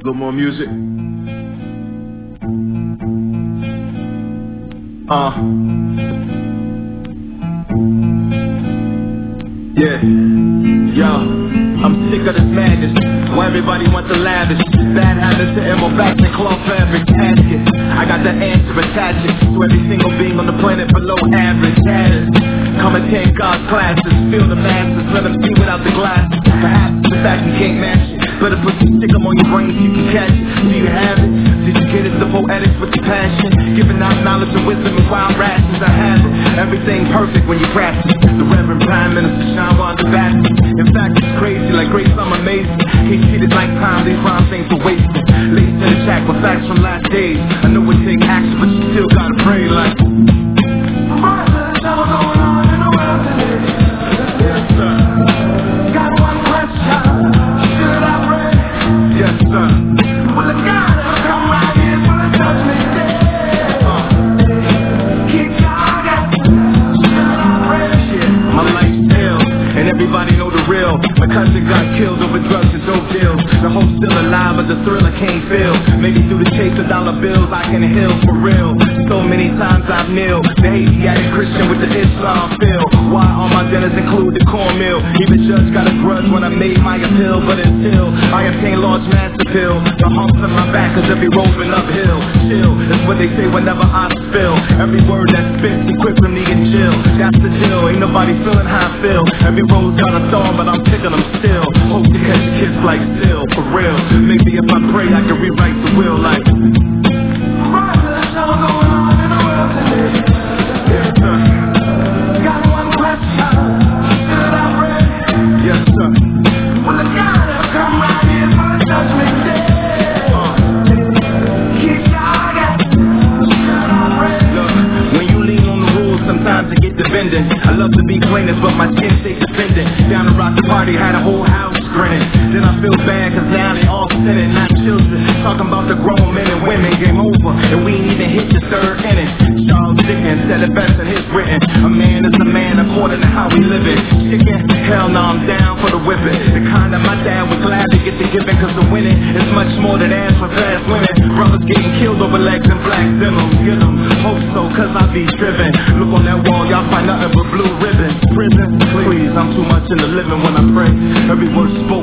little more music. Yeah, yo, I'm sick of this madness. Why everybody wants to lavish. Bad habits to ammo back and cloth fabric. Ask it, I got the answer, attach it to every single being on the planet below average. Status, come attend God's classes. Feel the masses, let them see without the glasses. Perhaps the fact you can't match it. Better put some stick 'em on your brain so you can catch it. Do you have it? Did you get it? The poetics with your passion. Giving out knowledge and wisdom and wild rations. I have it. Everything perfect when you practice. The Reverend Prime Minister Sean Wanda Baptist. In fact, it's crazy, like grace, I'm amazing. Can't treat it like time, these rhymes ain't for wasting. Late to the track with facts from last days. I know it take action, but you still gotta pray like. There's all going on in the world today. Yes, sir. Got one question. Should I pray? Yes, sir. Well, I gotta come right here for the judgment day. Keep God. Should I pray? Shit, my life's hell, and everybody know the real. My cousin got killed over drugs and dope deals. The hope's still alive, but the thrill I can't feel. Maybe through the chase of dollar bills I can heal for real. So many times I've kneeled. The Asiatic Christian with the Islam feel. Why all my dinners include the cornmeal? Even judge got a grudge when I made my appeal. But until I obtain large master pill, the humps in my back cause every road been uphill. Chill, that's what they say whenever I spill. Every word that spits, equipped from me and chill. That's the deal, ain't nobody feeling how I feel. Every road's got a thorn, but I'm picking them still. Hope to catch a kiss like still, for real. Maybe if I pray I can rewrite the will like. There's all going on in the world today. Yes, sir. Got one question. Should I pray? Yes, sir. Well, I gotta come right here for the judgment day. Keep God. Should I pray? Look, when you lean on the rules, sometimes it gets defending. I love to be plainest, but my skin stays defending. Down to rock the party, had a whole house grinning. Then I feel bad, cause now they all sinning, not children. Talking about the grown men and women, game over, and we ain't even hit the third inning. Charles Dickens said it best in his written. A man is a man according to how we live it. Chicken, hell no, I'm down for the whipping. The kind that my dad was glad to get the giving, cause the winning is much more than ass for fast women. Brothers getting killed over legs and black denim. Get them, hope so, cause I be driven. Look on that wall, y'all find nothing but blue ribbons. Prison, please, I'm too much in the living when I pray. Every word spoken